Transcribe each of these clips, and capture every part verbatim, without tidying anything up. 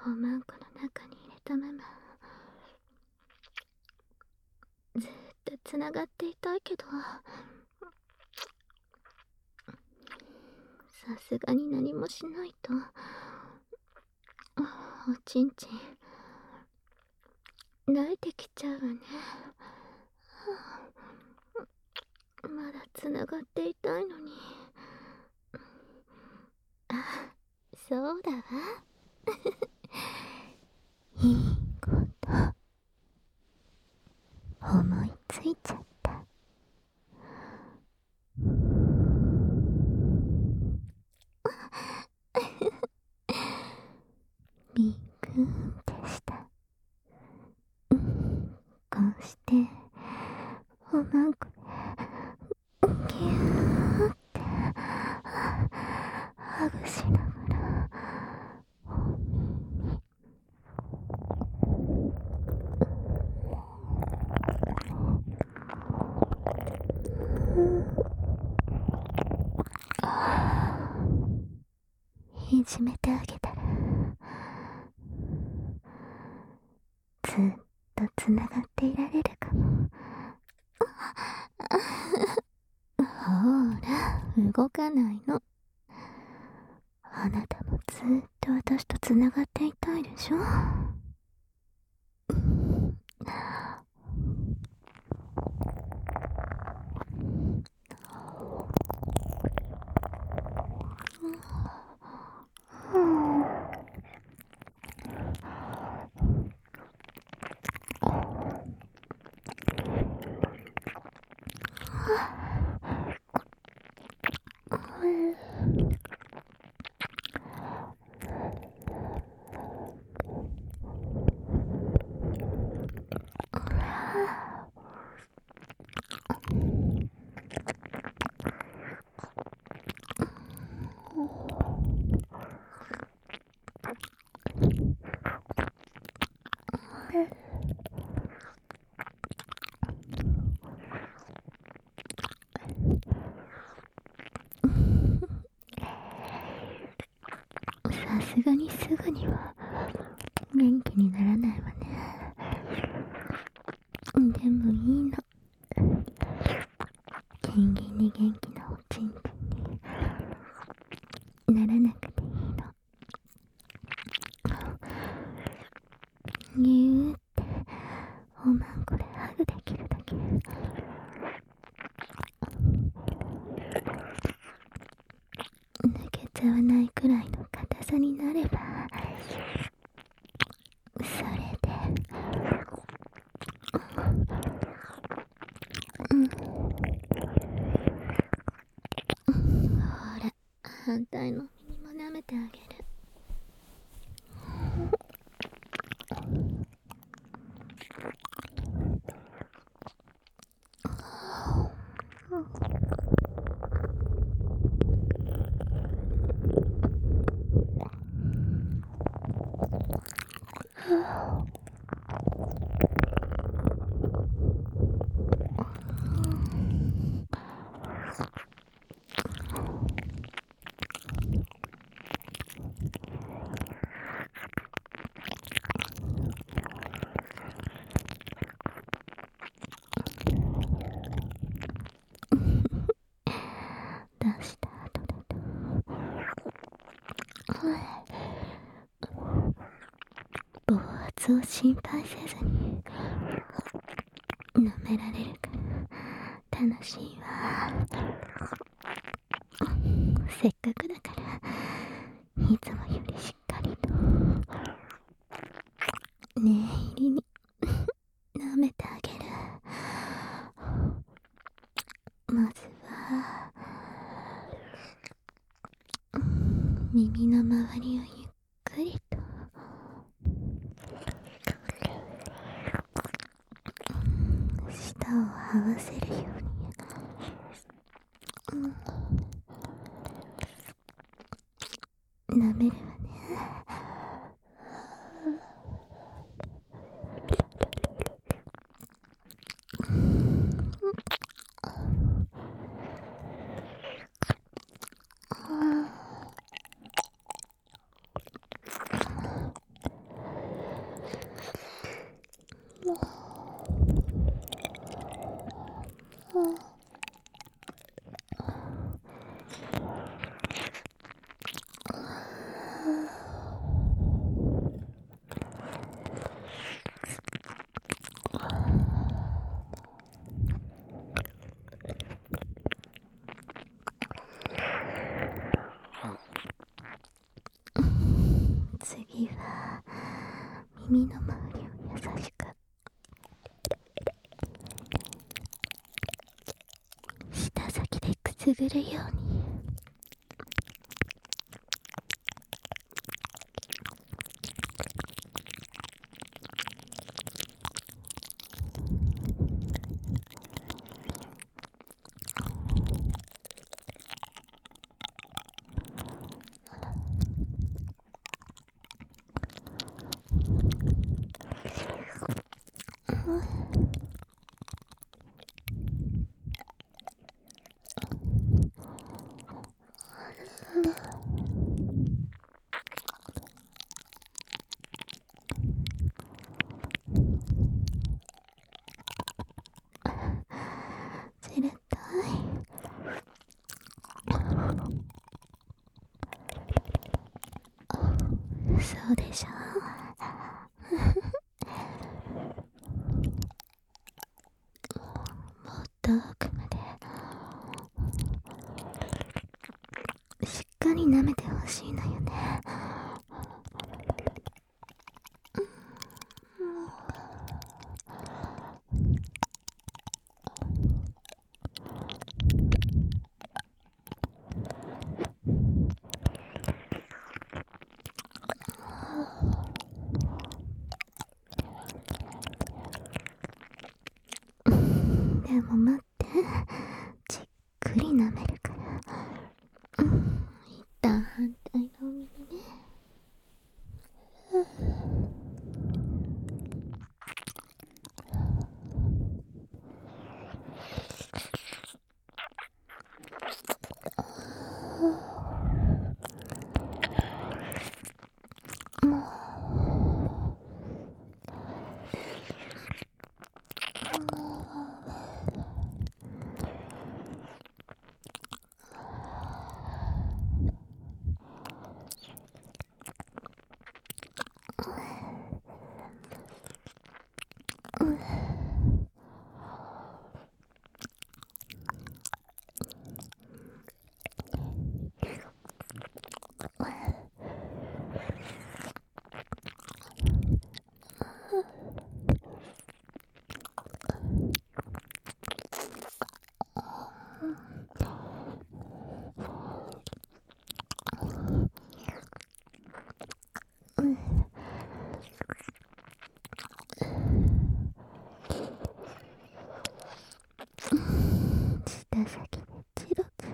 おまんこの中に入れたままずーっとつながっていたいけど、さすがに何もしないとおちんちん慣れてきちゃうわね。まだつながっていたいのに。あ、そうだわ。いいこと思いついちゃった。びっくんでした。こうしておまんこでギューってハグしながらお耳いじめてあげたらずっとつながっていられるかも。ほーら、動かないの。あなたもずっと私とつながっていたいでしょ。さすがにすぐには元気にならないわね。でもいいの。ギンギンに元気なおちんちんにならなくていいの。ぎゅーっておまんこでハグできるだけ。抜けちゃわないくらいの硬さになればそれで、うん、ほら反対の耳も舐めてあげる。出した後だと暴発を心配せずに舐められるから楽しいわ。せっかくだからいつもよりしっかりと念入りに舐めてあげる。まずは耳の周りをゆっくりと舌を合わせるように、うん、舐めるわね。 耳の周りを優しく舌先でくすぐるように。じれったい。そうでしょ。もっと奥までしっかり舐めてほしいのよね。でも待って、じっくり舐めるから、うん、一旦反対のお耳ね。もう舌先でチロチロ。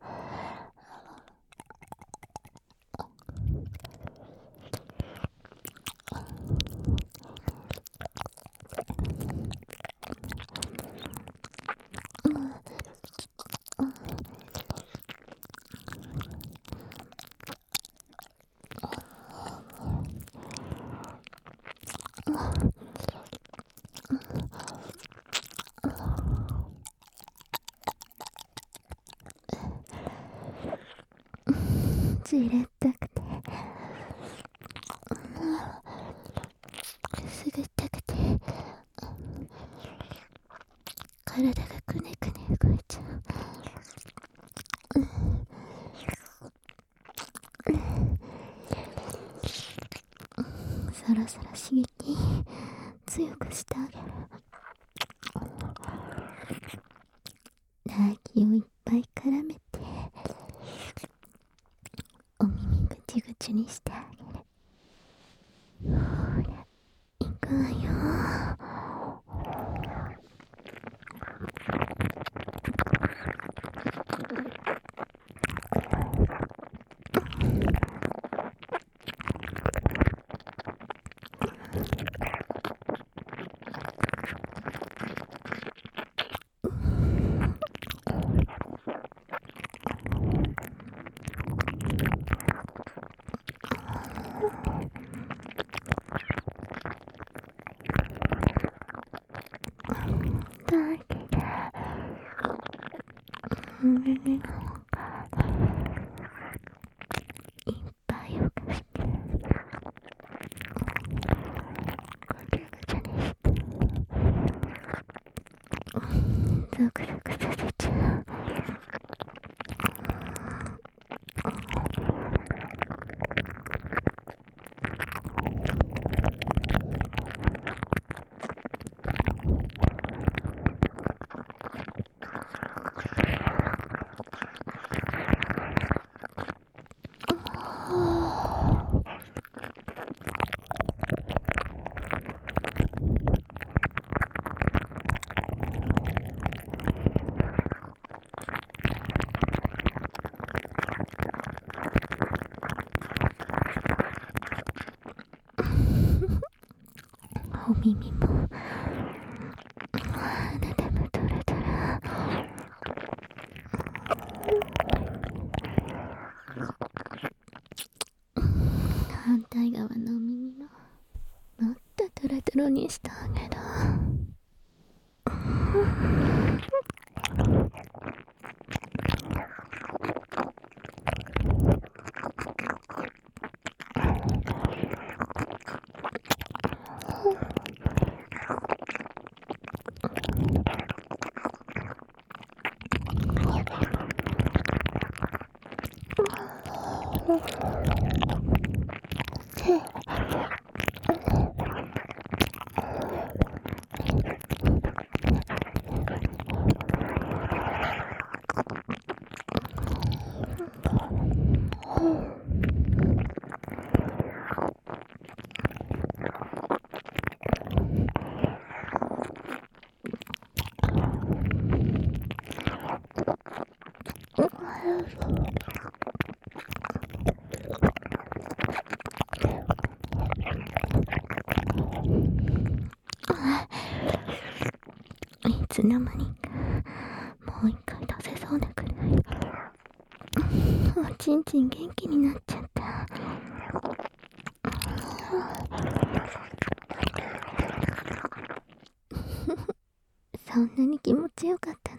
じれったくて、くすぐったくて、体がくねくね動いちゃう。そろそろ刺激強くしてあげる。唾液をいっぱい絡めてお耳ぐちぐちにしてあげる。ほら、いくわよ。だけど、うん、いっぱいを貸してぐちゃぐちゃにしてゾクゾクさせちゃう。 耳もあなたもトロトロ。反対側の耳ももっとトロトロにしてあげる。いつの間にかもう一回出せそうなくらいおちんちん元気になっちゃった。そんなに気持ちよかったの？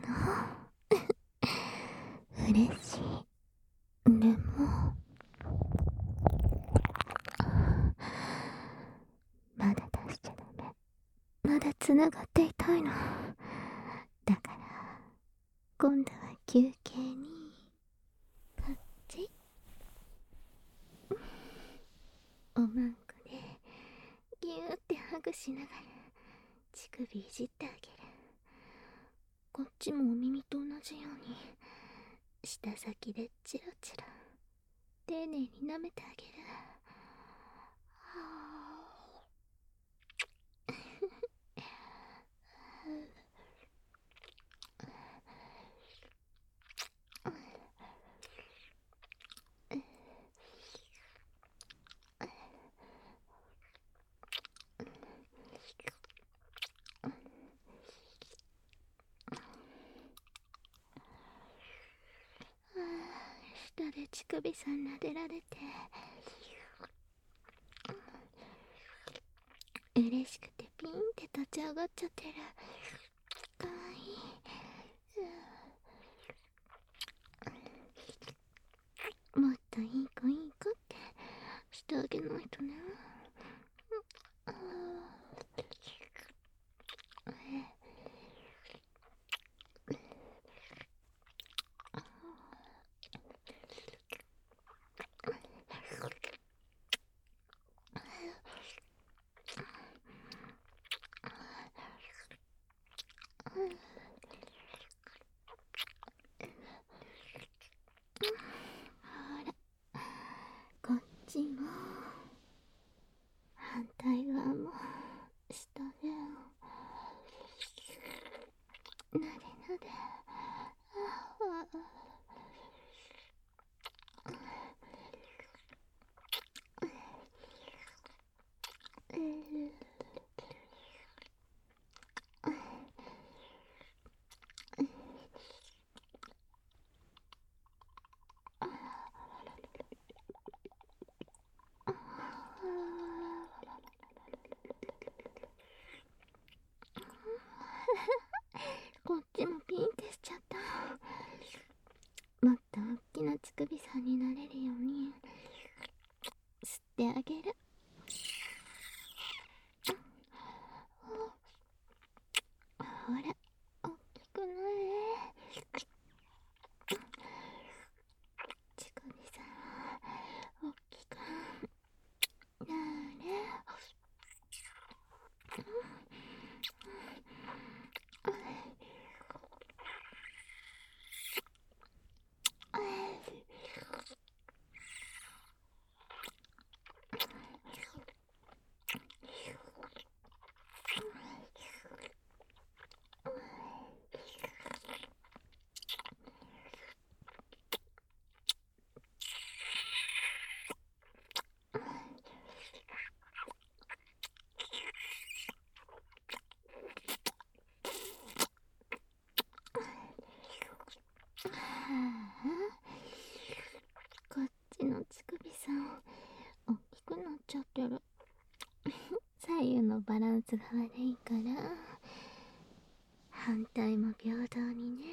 嬉しい。でもまだ出しちゃダメ。まだつながっていたいの。だから今度は休憩にこっちおまんこでギューってハグしながら乳首いじってあげる。こっちもお耳と同じように舌先でチラチラ丁寧に舐めてあげる。舌で乳首さん撫でられて嬉しくてピンって立ち上がっちゃってる。かわいい。もっといい子いい子ってしてあげないとね。ほらこっちも反対側も下でなでなで。こっちもピンってしちゃった。もっと大きな乳首さんになれるように吸ってあげる。ほら大きくなれ。乳首さん大きくなれ。 バランスが悪いから、反対も平等にね。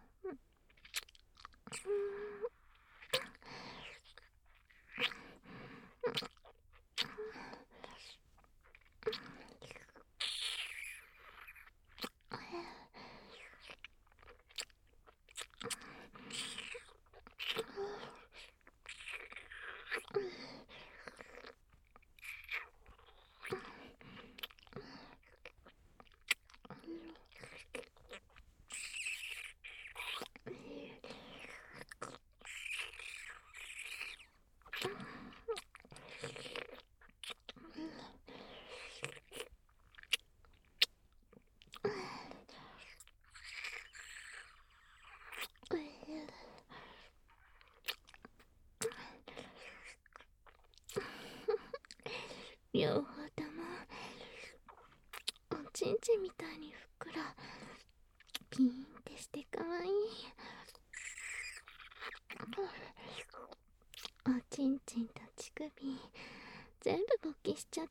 両方ともおちんちんみたいにふっくらピーンってしてかわいい。おちんちんと乳首全部勃起しちゃった。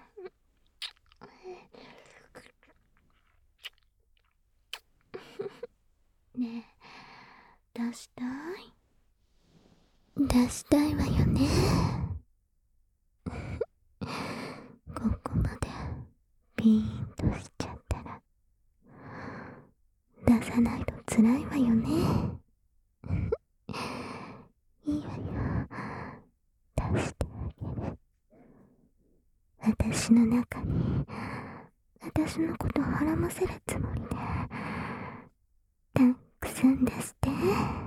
ねえ、出したい出したいわよね。ここまでピーンとしちゃったら出さないとつらいわよね。いいわよ、出してあげる。私の中に私のことをはらませるつもりでたくさん出して。